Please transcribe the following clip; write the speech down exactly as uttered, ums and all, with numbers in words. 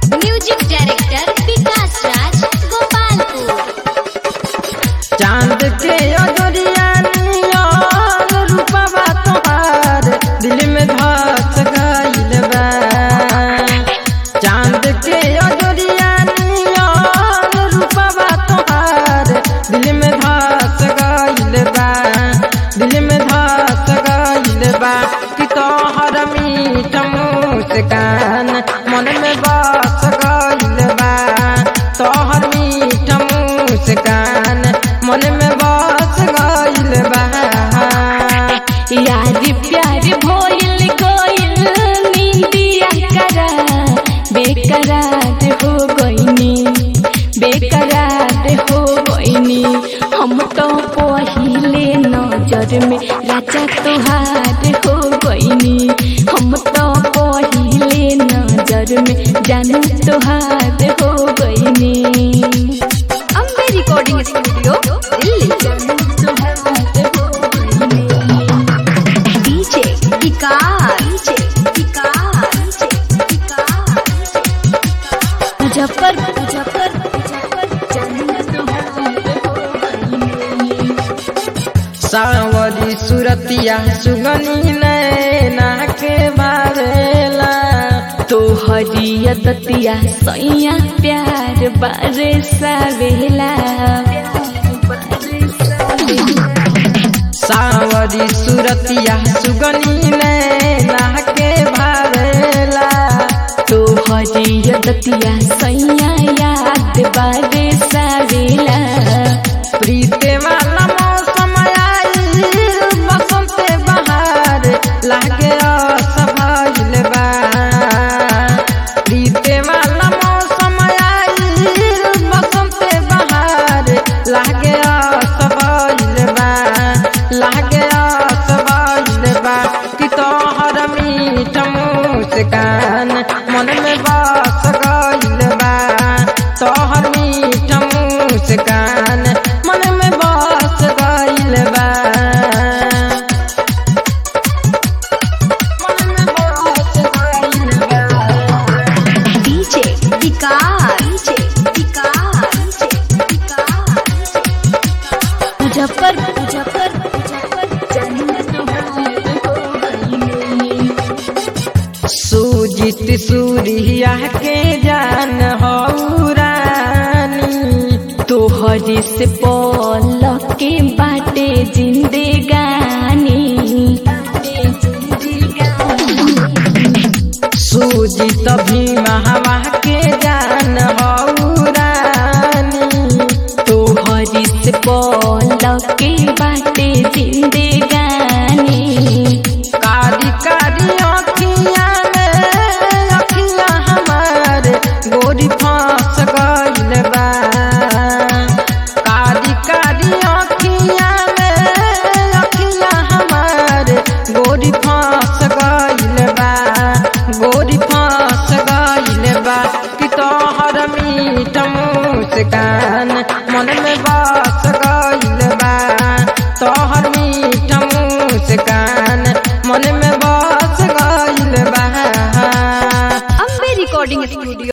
Music director Vikas Raj Gopalpur. चांद के अजोरिया नियर रूपवा तोहार दिल में धस गइल बा। चांद के अजोरिया नियर रूपवा तोहार दिल में धस गइल बा। दिल में धस गइल बा कि तोहर मीठ मुस्कान मन में बस गइल बा। तोहर मीठ मुस्कान मन में बस गइल बा। यार प्यार भइल गइल नींदिया करा बेकरार हो गइनी बेकरार हो गइनी। हम तो पहिले नजर में राजा तोहार हो गइनी। हम तो पहिले नजर में जानू तोहार हो गइनी। Ambe recording studio Delhi. DJ Vikas Muzaffar Muzaffar Muzaffar जानू तोहार हो गइनी। सावरी सुरतिया सुगनी नैना के बारेला। तोहरी दतिया सैया प्यार बारे सावेला। सावरी सुरतिया सुगनी नैना के बारेला। तोहरी दतिया सैया याद बारे सावेला। प्रीते वाला मौसम आइल बसंत बहार लागे असभइल बा। प्रीते वाला मौसम आइल बसंत बहार लागे असभइल बा। लागे असभइल बा कि तोहर मीठ मुस्कान मन में बस गइल बा। तोहर मीठ मुस्कान मन में बस गइल बा। मन में बस गइल बा। डीजे विकास विकास मुजफ्फर मुजफ्फर मुजफ्फर जानू तोहार हो गइनी। सुजित सूर्या के जान हौ रानी। तोहरी से पल के बाटे जिंदगानी। सुजित भीमा हवा के जान हौ रानी। तोहरी से पल के बाटे जिंदगानी। कारी कारी अखियां में अखियां हमार गोरी फंस गइल बा। कारी कारी अखियां में अखियां हमार गोरी फंस गइल बा। गोरी फंस गइल बा कि तोहर मीठ मुस्कान मन में बस गइल बा। तोहर मीठ मुस्कान मन में बस गइल बा। Ambe recording studio.